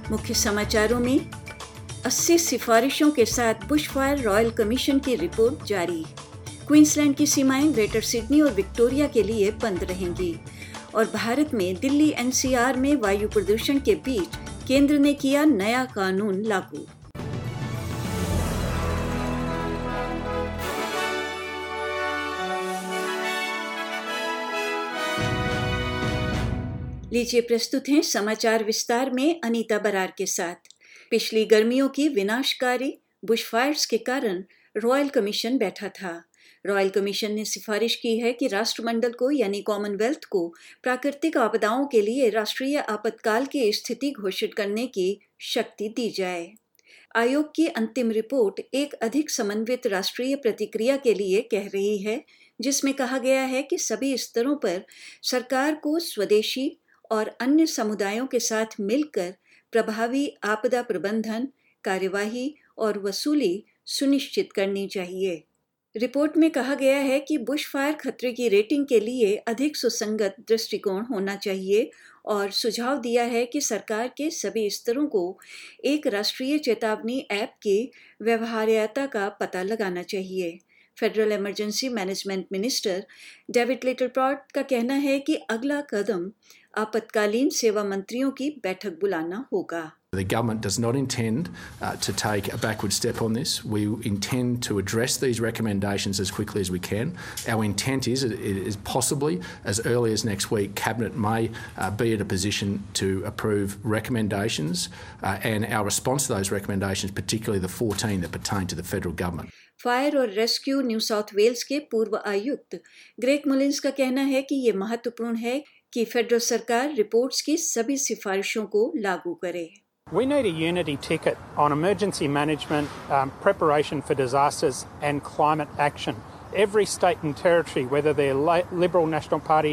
मुख्य समाचारों में 80 सिफारिशों के साथ बुशफायर रॉयल कमीशन की रिपोर्ट जारी। क्वींसलैंड की सीमाएं ग्रेटर सिडनी और विक्टोरिया के लिए बंद रहेंगी। और भारत में दिल्ली एनसीआर में वायु प्रदूषण के बीच केंद्र ने किया नया कानून लागू। लीजिए प्रस्तुत हैं समाचार विस्तार में अनीता बरार के साथ। पिछली गर्मियों की विनाशकारी बुशफायर्स के कारण रॉयल कमीशन बैठा था। रॉयल कमीशन ने सिफारिश की है कि राष्ट्रमंडल को यानी कॉमनवेल्थ को प्राकृतिक आपदाओं के लिए राष्ट्रीय आपातकाल की स्थिति घोषित करने की शक्ति दी जाए। आयोग की अंतिम रिपोर्ट एक अधिक समन्वित राष्ट्रीय प्रतिक्रिया के लिए कह रही है, जिसमें कहा गया है कि सभी स्तरों पर सरकार को स्वदेशी और अन्य समुदायों के साथ मिलकर प्रभावी आपदा प्रबंधन, कार्यवाही और वसूली सुनिश्चित करनी चाहिए। रिपोर्ट में कहा गया है कि बुशफायर खतरे की रेटिंग के लिए अधिक सुसंगत दृष्टिकोण होना चाहिए और सुझाव दिया है कि सरकार के सभी स्तरों को एक राष्ट्रीय चेतावनी ऐप की व्यवहार्यता का पता लगाना चाहिए। Federal emergency management minister David Littleproud का कहना है कि अगला कदम आपातकालीन सेवा मंत्रियों की बैठक बुलाना होगा। The government does not intend to take a backward step on this. We intend to address these recommendations as quickly as we can. Our intent is possibly as early as next week, Cabinet may be in a position to approve recommendations and our response to those recommendations, particularly the 14 that pertain to the federal government. Fire और rescue New South Wales के पूर्व आयुक्त Greg Mullins का कहना है कि ये महत्वपूर्ण है कि फेडरल सरकार रिपोर्ट्स की सभी सिफारिशों को लागू करे। We need a unity ticket on emergency management, preparation for disasters and climate action. Every state and territory, whether they're Liberal National Party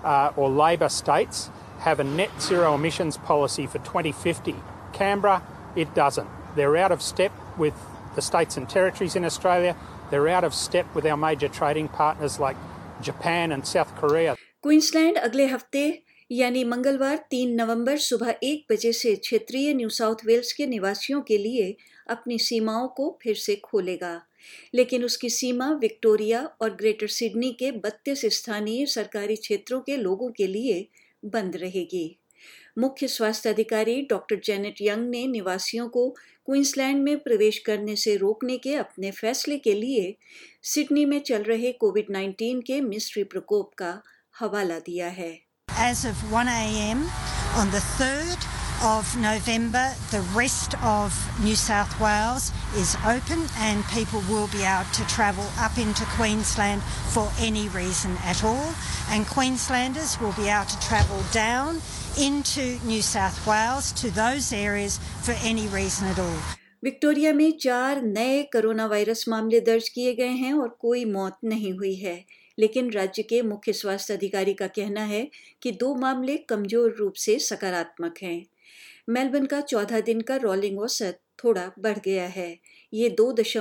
or Labor states, have a net zero emissions policy for 2050. Canberra, it doesn't. They're out of step with the states and territories in Australia. They're out of step with our major trading partners like Japan and South Korea. Queensland अगले हफ्ते यानी मंगलवार 3 नवंबर सुबह 1 बजे से क्षेत्रीय new South Wales के निवासियों के लिए अपनी सीमाओं को फिर से खोलेगा, लेकिन उसकी सीमा विक्टोरिया और ग्रेटर सिडनी के 32 स्थानीय सरकारी क्षेत्रों के लोगों के लिए बंद रहेगी। मुख्य स्वास्थ्य अधिकारी डॉक्टर जेनेट यंग ने निवासियों को क्वींसलैंड में प्रवेश करने से रोकने के अपने फैसले के लिए सिडनी में चल रहे कोविड-19 के मिस्ट्री प्रकोप का हवाला दिया है। As of 1 a.m. on the 3rd of November, the rest of New South Wales is open and people will be able to travel up into Queensland for any reason at all. And Queenslanders will be able to travel down into New South Wales to those areas for any reason at all. Victoria में 4 नए corona virus मामले दर्ज किए गए हैं और कोई मौत नहीं हुई है, लेकिन राज्य के मुख्य स्वास्थ्य अधिकारी का कहना है कि 2 मामले कमजोर रूप से सकारात्मक हैं। मेलबर्न का 14 दिन का रोलिंग औसत थोड़ा बढ़ गया है, ये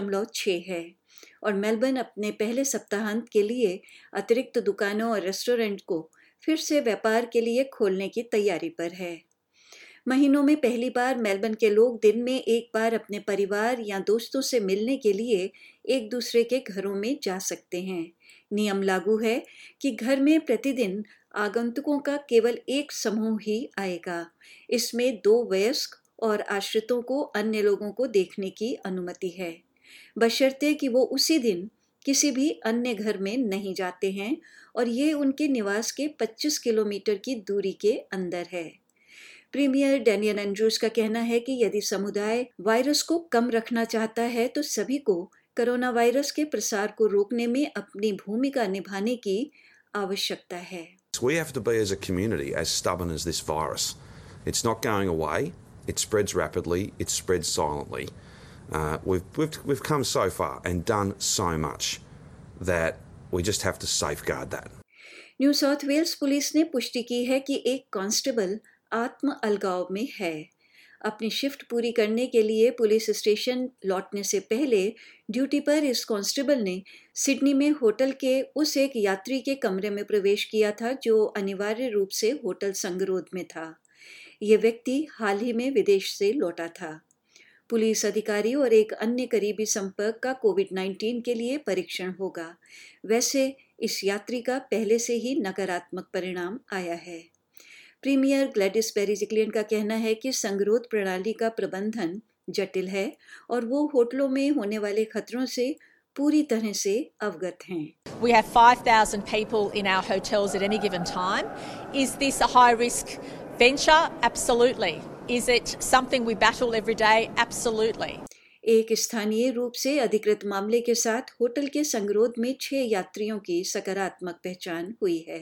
2.6 है और मेलबर्न अपने पहले सप्ताहांत के लिए अतिरिक्त दुकानों और रेस्टोरेंट को फिर से व्यापार के लिए खोलने की तैयारी पर है। महीनों में पहली बार मेलबर्न के लोग दिन में एक बार अपने परिवार या दोस्तों से मिलने के लिए एक दूसरे के घरों में जा सकते हैं। नियम लागू है कि घर में प्रतिदिन आगंतुकों का केवल एक समूह ही आएगा। इसमें 2 वयस्क और आश्रितों को अन्य लोगों को देखने की अनुमति है, बशर्ते कि वो उसी दिन किसी भी अन्य घर में नहीं जाते हैं और ये उनके निवास के 25 किलोमीटर की दूरी के अंदर है। प्रीमियर डैनियल एंड्रूज का कहना है कि यदि समुदाय वायरस को कम रखना चाहता है तो सभी को कोरोना वायरस के प्रसार को रोकने में अपनी भूमिका निभाने की आवश्यकता है। We have to be as a community as stubborn as this virus. It's not going away. It spreads rapidly. It spreads silently. We've come so far and done so much that we just have to safeguard that. New South Wales police ने पुष्टि की है कि एक constable आत्म अलगाव में है। अपनी शिफ्ट पूरी करने के लिए पुलिस स्टेशन लौटने से पहले ड्यूटी पर इस कांस्टेबल ने सिडनी में होटल के उस एक यात्री के कमरे में प्रवेश किया था जो अनिवार्य रूप से होटल संगरोध में था। ये व्यक्ति हाल ही में विदेश से लौटा था। पुलिस अधिकारी और एक अन्य करीबी संपर्क का कोविड-19 के लिए परीक्षण होगा। वैसे इस यात्री का पहले से ही नकारात्मक परिणाम आया है। प्रीमियर ग्लैडिस बेरिजिक्लियन का कहना है कि संगरोध प्रणाली का प्रबंधन जटिल है और वो होटलों में होने वाले खतरों से पूरी तरह से अवगत हैं। We have 5,000 people in our hotels at any given time. Is this a high risk venture? Absolutely. Is it something we battle every day? Absolutely. एक स्थानीय रूप से अधिकृत मामले के साथ होटल के संगरोध में 6 यात्रियों की सकारात्मक पहचान हुई है।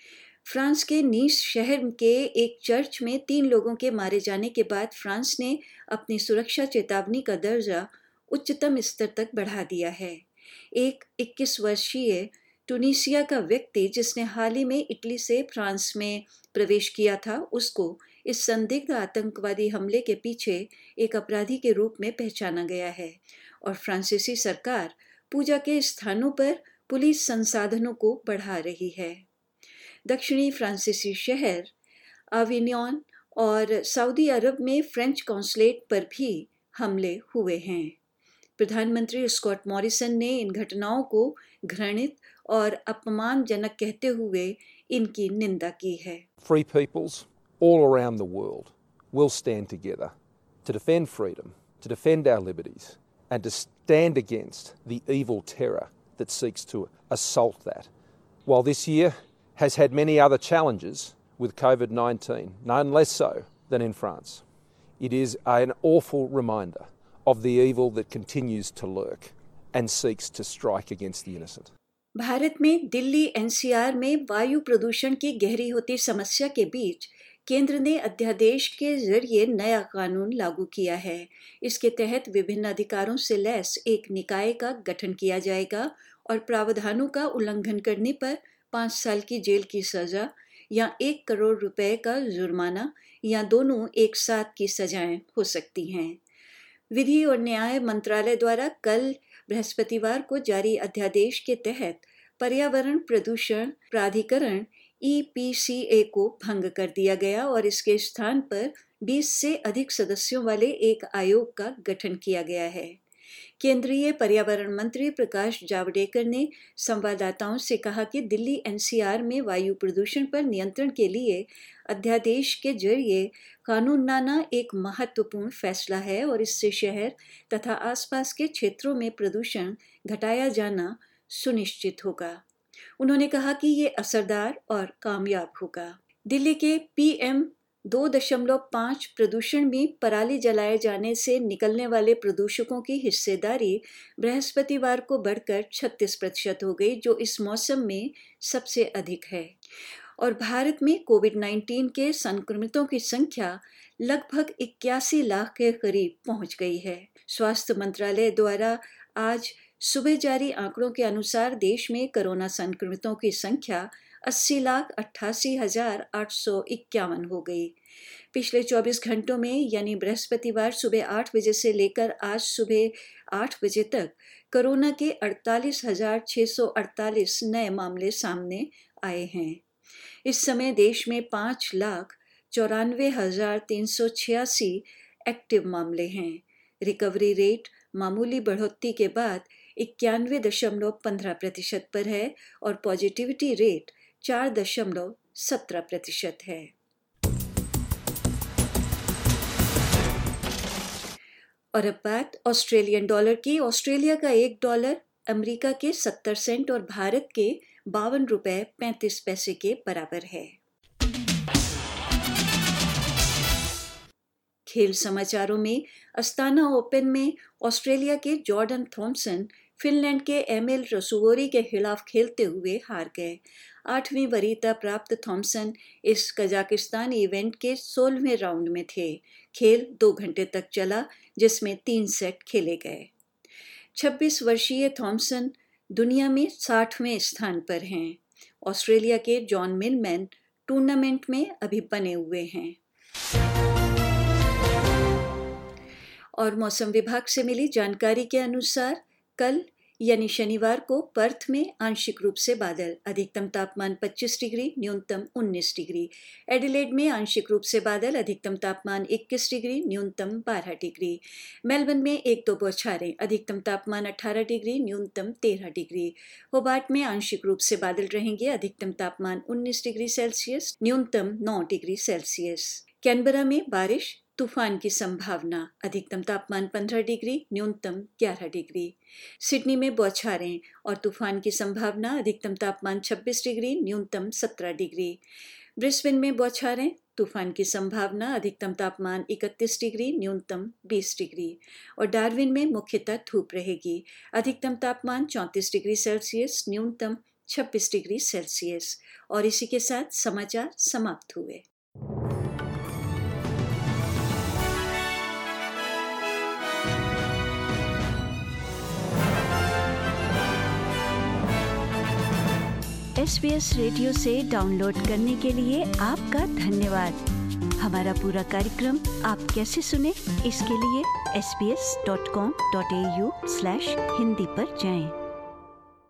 फ्रांस के नीस शहर के एक चर्च में 3 लोगों के मारे जाने के बाद फ्रांस ने अपनी सुरक्षा चेतावनी का दर्जा उच्चतम स्तर तक बढ़ा दिया है। एक 21 वर्षीय टूनीसिया का व्यक्ति जिसने हाल ही में इटली से फ्रांस में प्रवेश किया था, उसको इस संदिग्ध आतंकवादी हमले के पीछे एक अपराधी के रूप में पहचाना गया है और फ्रांसीसी सरकार पूजा के स्थानों पर पुलिस संसाधनों को बढ़ा रही है। दक्षिणी फ्रांसीसी शहर आविनियन और सऊदी अरब में फ्रेंच कॉन्सुलेट पर भी हमले हुए हैं। प्रधानमंत्री स्कॉट मॉरिसन ने इन घटनाओं को घृणित और अपमानजनक कहते हुए इनकी निंदा की है। Free peoples all around the world will stand together to defend freedom, to defend our liberties, and to stand against the evil terror that seeks to assault that. While this year has had many other challenges with COVID-19, none less so than in France, it is an awful reminder of the evil that continues to lurk and seeks to strike against the innocent. Bharat में Delhi NCR में वायु प्रदूषण की गहरी होती समस्या के बीच केंद्र ने अध्यादेश के जरिए नया कानून लागू किया है। इसके तहत विभिन्न अधिकारों से लैस एक निकाय का गठन किया जाएगा और प्रावधानों का उल्लंघन करने पर 5 साल की जेल की सजा या 1 करोड़ रुपए का जुर्माना या दोनों एक साथ की सजाएं हो सकती हैं। विधि और न्याय मंत्रालय द्वारा कल बृहस्पतिवार को जारी अध्यादेश के तहत पर्यावरण प्रदूषण प्राधिकरण EPCA को भंग कर दिया गया और इसके स्थान पर 20 से अधिक सदस्यों वाले एक आयोग का गठन किया गया है। केंद्रीय पर्यावरण मंत्री प्रकाश जावड़ेकर ने संवाददाताओं से कहा कि दिल्ली एनसीआर में वायु प्रदूषण पर नियंत्रण के लिए अध्यादेश के जरिए कानून लाना एक महत्वपूर्ण फैसला है और इससे शहर तथा आसपास के क्षेत्रों में प्रदूषण घटाया जाना सुनिश्चित होगा। उन्होंने कहा कि ये असरदार और कामयाब होगा। दिल्ली के PM 2.5 प्रदूषण में पराली जलाए जाने से निकलने वाले प्रदूषकों की हिस्सेदारी बृहस्पतिवार को बढ़कर 36% हो गई, जो इस मौसम में सबसे अधिक है। और भारत में कोविड-19 के संक्रमितों की संख्या लगभग 81 लाख के करीब पहुंच गई है। स्वास्थ्य मंत्रालय द्वारा आज सुबह जारी आंकड़ों के अनुसार देश में कोरोना संक्रमितों की संख्या 80,88,851 हो गई। पिछले 24 घंटों में यानी बृहस्पतिवार सुबह 8 बजे से लेकर आज सुबह 8 बजे तक कोरोना के 48,648 नए मामले सामने आए हैं। इस समय देश में 5,94,386 एक्टिव मामले हैं। रिकवरी रेट मामूली बढ़ोतरी के बाद 91.15% पर है और पॉजिटिविटी रेट 4.17% है। और अब बात ऑस्ट्रेलियन डॉलर की। ऑस्ट्रेलिया का $1 अमेरिका के 70 सेंट और भारत के 52 रुपए 35 पैसे के बराबर है। खेल समाचारों में अस्ताना ओपन में ऑस्ट्रेलिया के जॉर्डन थॉम्सन फिनलैंड के एमिल रसूवोरी के खिलाफ खेलते हुए हार गए। 8वीं वरीयता प्राप्त थॉम्सन इस कजाकिस्तान इवेंट के 16वें राउंड में थे। खेल 2 घंटे तक चला जिसमें 3 सेट खेले गए। 26 वर्षीय थॉम्सन दुनिया में 60वें स्थान पर हैं। ऑस्ट्रेलिया के जॉन मिलमैन टूर्नामेंट में अभी बने हुए हैं। और मौसम विभाग से मिली जानकारी के अनुसार कल यानी शनिवार को पर्थ में आंशिक रूप से बादल, अधिकतम तापमान 25 डिग्री, न्यूनतम 19 डिग्री। एडिलेड में आंशिक रूप से बादल, अधिकतम तापमान 21 डिग्री, न्यूनतम 12 डिग्री। मेलबर्न में 1-2 बौछारें, अधिकतम तापमान 18 डिग्री, न्यूनतम 13 डिग्री। होबार्ट में आंशिक रूप से बादल रहेंगे, अधिकतम तापमान 19 डिग्री सेल्सियस, न्यूनतम 9 डिग्री सेल्सियस। कैनबरा में बारिश, तूफान की संभावना, अधिकतम तापमान 15 डिग्री, न्यूनतम 11 डिग्री। सिडनी में बौछारें और तूफान की संभावना, अधिकतम तापमान 26 डिग्री, न्यूनतम 17 डिग्री। ब्रिस्बेन में बौछारें, तूफान की संभावना, अधिकतम तापमान 31 डिग्री, न्यूनतम 20 डिग्री। और डार्विन में मुख्यतः धूप रहेगी, अधिकतम तापमान 34 डिग्री सेल्सियस, न्यूनतम 26 डिग्री सेल्सियस। और इसी के साथ समाचार समाप्त हुए। SBS रेडियो से डाउनलोड करने के लिए आपका धन्यवाद। हमारा पूरा कार्यक्रम आप कैसे सुने, इसके लिए sbs.com.au/hindi पर जाएं।